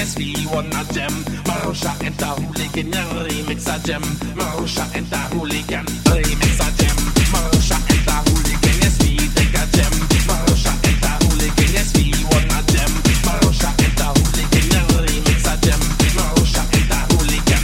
SV wanna jam. Marusha and the hooligan, remix a jam. Marusha and the hooligan, remix a jam. Marusha and the hooligan, SV take a jam. Marusha and the hooligan, SV wanna jam. Marusha and the hooligan, remix a jam. Marusha and the hooligan.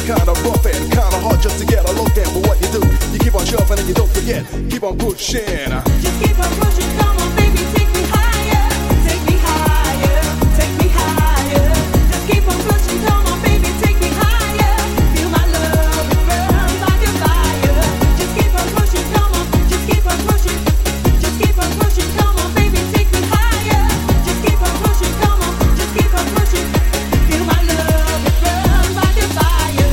kinda rough and kinda hard just to get a look at. But what you do, you keep on shoving and you don't forget. Keep on pushing. Just keep on pushing, come on baby, take me higher. Take me higher, take me higher. Just keep on pushing, come on baby, take me higher. Feel my love, it burns like a fire. Just keep on pushing, come on, just keep on pushing. Just keep on pushing, come on baby, take me higher. Just keep on pushing, come on, just keep on pushing. Feel my love, it burns like a fire.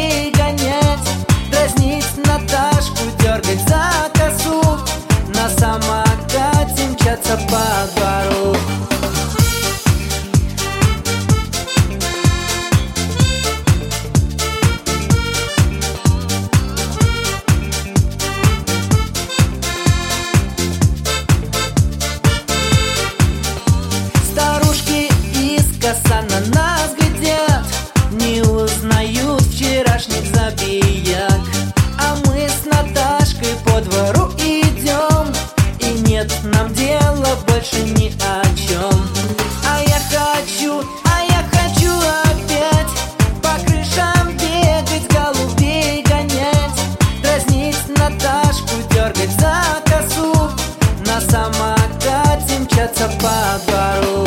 Наташку дергать за косу на самом самокате мчатся по двору.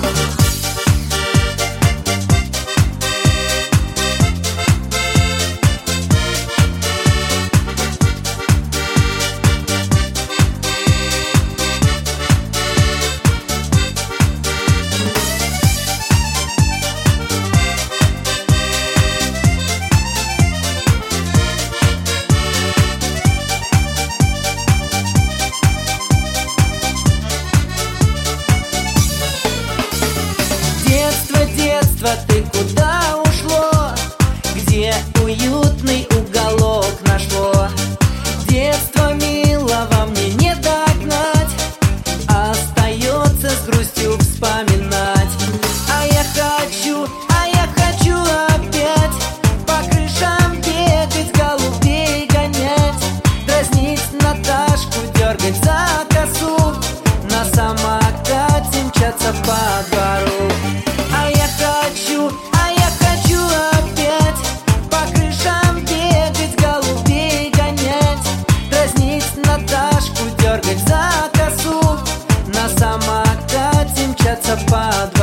Детство, ты куда ушло? Где уютный уголок нашло? Детство милого мне не догнать, остается с грустью вспоминать. А я хочу опять по крышам бегать, голубей гонять, дразнить Наташку, дергать за косу, на самокате мчаться по двору. А я хочу опять по крышам бегать, голубей гонять, дразнить Наташку, дергать за косу, на самокате мчаться по двору.